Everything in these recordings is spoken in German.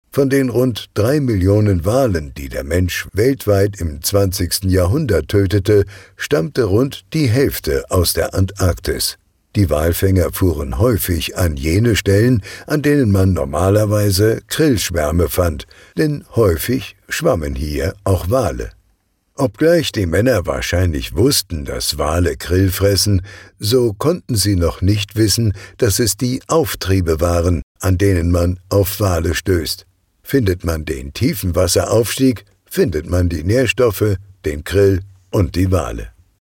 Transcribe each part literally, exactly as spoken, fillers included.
Von den rund drei Millionen Walen, die der Mensch weltweit im zwanzigsten Jahrhundert tötete, stammte rund die Hälfte aus der Antarktis. Die Walfänger fuhren häufig an jene Stellen, an denen man normalerweise Krillschwärme fand, denn häufig schwammen hier auch Wale. Obgleich die Männer wahrscheinlich wussten, dass Wale Krill fressen, so konnten sie noch nicht wissen, dass es die Auftriebe waren, an denen man auf Wale stößt. Findet man den Tiefenwasseraufstieg, findet man die Nährstoffe, den Krill und die Wale.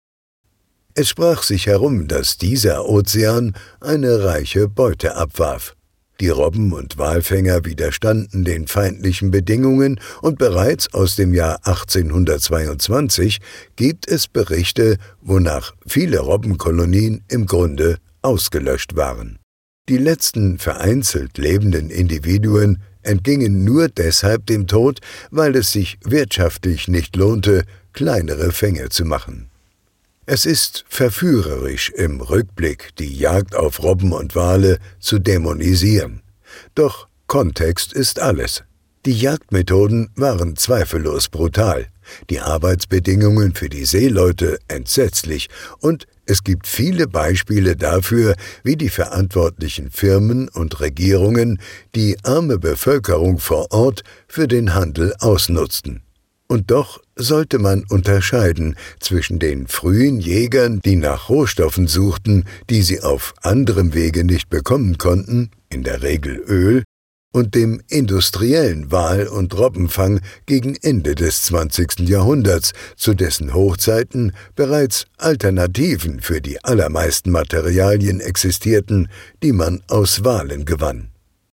Es sprach sich herum, dass dieser Ozean eine reiche Beute abwarf. Die Robben- und Walfänger widerstanden den feindlichen Bedingungen und bereits aus dem Jahr achtzehnhundertzweiundzwanzig gibt es Berichte, wonach viele Robbenkolonien im Grunde ausgelöscht waren. Die letzten vereinzelt lebenden Individuen entgingen nur deshalb dem Tod, weil es sich wirtschaftlich nicht lohnte, kleinere Fänge zu machen. Es ist verführerisch, im Rückblick die Jagd auf Robben und Wale zu dämonisieren. Doch Kontext ist alles. Die Jagdmethoden waren zweifellos brutal, die Arbeitsbedingungen für die Seeleute entsetzlich und es gibt viele Beispiele dafür, wie die verantwortlichen Firmen und Regierungen die arme Bevölkerung vor Ort für den Handel ausnutzten. Und doch sollte man unterscheiden zwischen den frühen Jägern, die nach Rohstoffen suchten, die sie auf anderem Wege nicht bekommen konnten, in der Regel Öl, und dem industriellen Wal- und Robbenfang gegen Ende des zwanzigsten Jahrhunderts, zu dessen Hochzeiten bereits Alternativen für die allermeisten Materialien existierten, die man aus Walen gewann.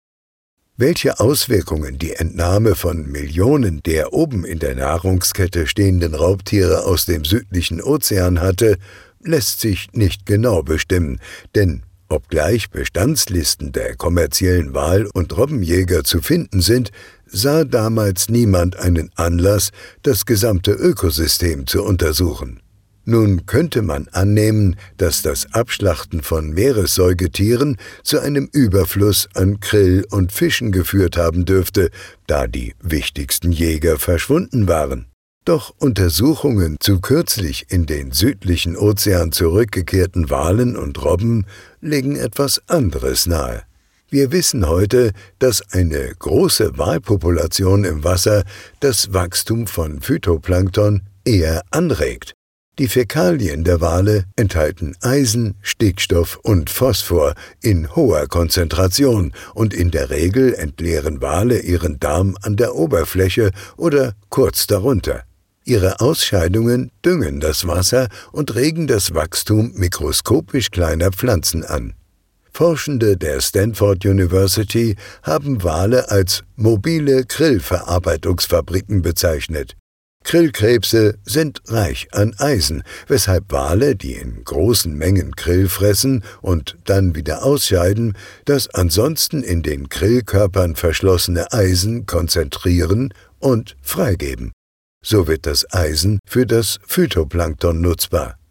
Welche Auswirkungen die Entnahme von Millionen der oben in der Nahrungskette stehenden Raubtiere aus dem südlichen Ozean hatte, lässt sich nicht genau bestimmen, denn obgleich Bestandslisten der kommerziellen Wal- und Robbenjäger zu finden sind, sah damals niemand einen Anlass, das gesamte Ökosystem zu untersuchen. Nun könnte man annehmen, dass das Abschlachten von Meeressäugetieren zu einem Überfluss an Krill und Fischen geführt haben dürfte, da die wichtigsten Jäger verschwunden waren. Doch Untersuchungen zu kürzlich in den südlichen Ozean zurückgekehrten Walen und Robben legen etwas anderes nahe. Wir wissen heute, dass eine große Walpopulation im Wasser das Wachstum von Phytoplankton eher anregt. Die Fäkalien der Wale enthalten Eisen, Stickstoff und Phosphor in hoher Konzentration und in der Regel entleeren Wale ihren Darm an der Oberfläche oder kurz darunter. Ihre Ausscheidungen düngen das Wasser und regen das Wachstum mikroskopisch kleiner Pflanzen an. Forschende der Stanford University haben Wale als mobile Krillverarbeitungsfabriken bezeichnet. Krillkrebse sind reich an Eisen, weshalb Wale, die in großen Mengen Krill fressen und dann wieder ausscheiden, das ansonsten in den Krillkörpern verschlossene Eisen konzentrieren und freigeben. So wird das Eisen für das Phytoplankton nutzbar.